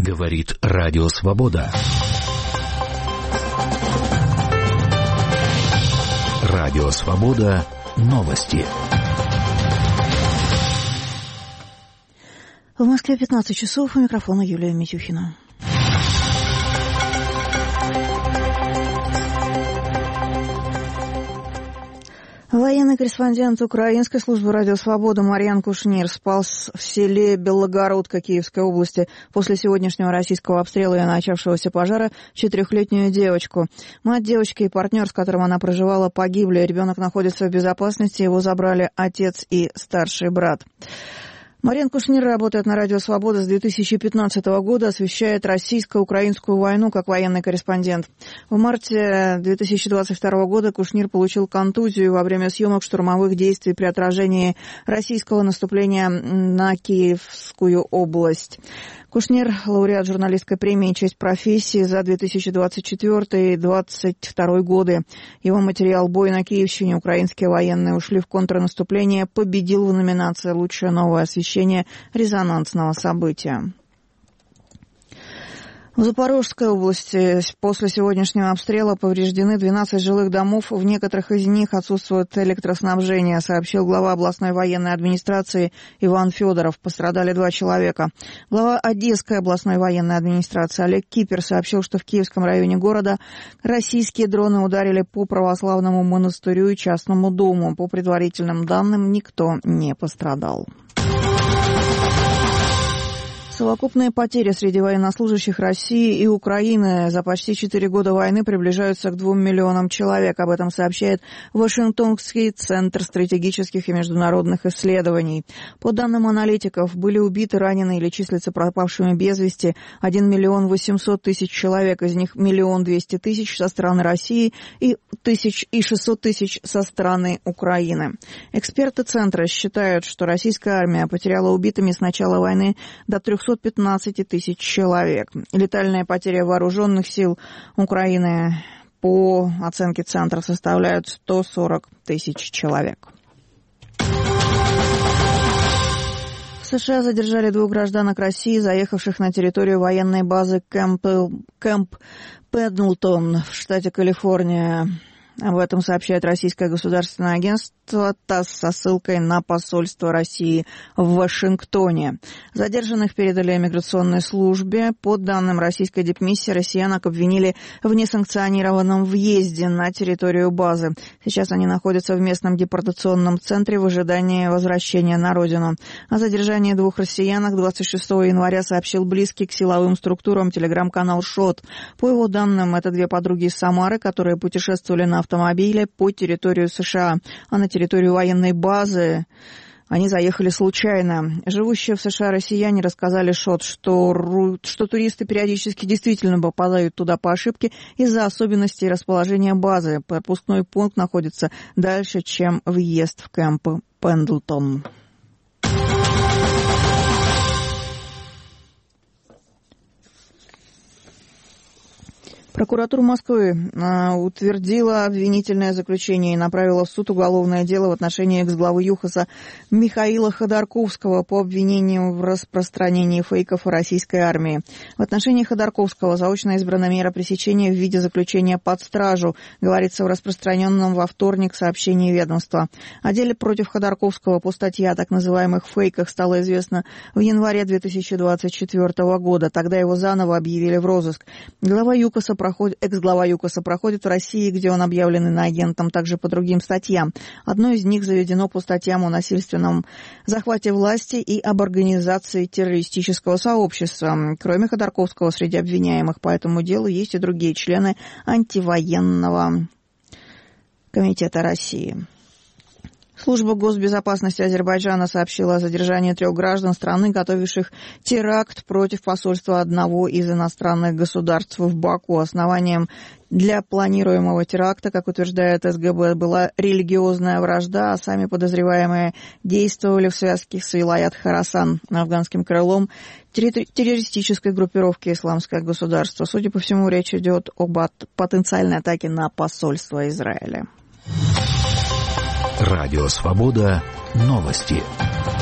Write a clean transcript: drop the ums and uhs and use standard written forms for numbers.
Говорит Радио Свобода. Радио Свобода. Новости. В Москве 15 часов. У микрофона Юлия Митюхина. Военный корреспондент Украинской службы «Радио Свобода» Марьян Кушнир спас в селе Белогородка Киевской области после сегодняшнего российского обстрела и начавшегося пожара 4-летнюю девочку. Мать девочки и партнер, с которым она проживала, погибли. Ребенок находится в безопасности, его забрали отец и старший брат. Марьян Кушнир работает на Радио Свобода с 2015 года, освещает российско-украинскую войну как военный корреспондент. В марте 2022 года Кушнир получил контузию во время съемок штурмовых действий при отражении российского наступления на Киевскую область. Кушнир – лауреат журналистской премии «Честь профессии» за 2024 и 2022 годы. Его материал «Бой на Киевщине. Украинские военные ушли в контрнаступление» победил в номинации «Лучшее новое освещение резонансного события». В Запорожской области после сегодняшнего обстрела повреждены 12 жилых домов. В некоторых из них отсутствует электроснабжение, сообщил глава областной военной администрации Иван Федоров. Пострадали 2 человека. Глава Одесской областной военной администрации Олег Кипер сообщил, что в Киевском районе города российские дроны ударили по православному монастырю и частному дому. По предварительным данным, никто не пострадал. Совокупные потери среди военнослужащих России и Украины за почти 4 года войны приближаются к 2 миллионам человек. Об этом сообщает Вашингтонский центр стратегических и международных исследований. По данным аналитиков, были убиты, ранены или числятся пропавшими без вести 1 миллион 800 тысяч человек. Из них 1 200 000 со стороны России и 600 тысяч со стороны Украины. Эксперты центра считают, что российская армия потеряла убитыми с начала войны до 315 тысяч человек. Летальные потери вооруженных сил Украины, по оценке центра, составляют 140 тысяч человек. В США задержали 2 гражданок России, заехавших на территорию военной базы Кэмп Пендлтон в штате Калифорния. Об этом сообщает российское государственное агентство ТАСС со ссылкой на посольство России в Вашингтоне. Задержанных передали миграционной службе. По данным российской дипмиссии, россиянок обвинили в несанкционированном въезде на территорию базы. Сейчас они находятся в местном депортационном центре в ожидании возвращения на родину. О задержании 2 россиянок 26 января сообщил близкий к силовым структурам телеграм-канал «Шот». По его данным, это 2 подруги из Самары, которые путешествовали на автомобиле по территорию США, а на территорию военной базы они заехали случайно. Живущие в США россияне рассказали ШОТ, что туристы периодически действительно попадают туда по ошибке из-за особенностей расположения базы. Пропускной пункт находится дальше, чем въезд в Кэмп Пендлтон. Прокуратура Москвы утвердила обвинительное заключение и направила в суд уголовное дело в отношении экс-главы ЮХАСа Михаила Ходорковского по обвинению в распространении фейков о российской армии. В отношении Ходорковского заочно избрана мера пресечения в виде заключения под стражу, говорится в распространенном во вторник сообщении ведомства. О деле против Ходорковского по статье о так называемых фейках стало известно в январе 2024 года. Тогда его заново объявили в розыск. Экс-глава ЮКОСа проходит в России, где он объявлен иноагентом, также по другим статьям. Одно из них заведено по статьям о насильственном захвате власти и об организации террористического сообщества. Кроме Ходорковского, среди обвиняемых по этому делу есть и другие члены антивоенного комитета России. Служба госбезопасности Азербайджана сообщила о задержании 3 граждан страны, готовивших теракт против посольства одного из иностранных государств в Баку. Основанием для планируемого теракта, как утверждает СГБ, была религиозная вражда, а сами подозреваемые действовали в связке с Вилаят Хорасан, афганским крылом террористической группировки «Исламское государство». Судя по всему, речь идет об потенциальной атаке на посольство Израиля. Радио Свобода. Новости.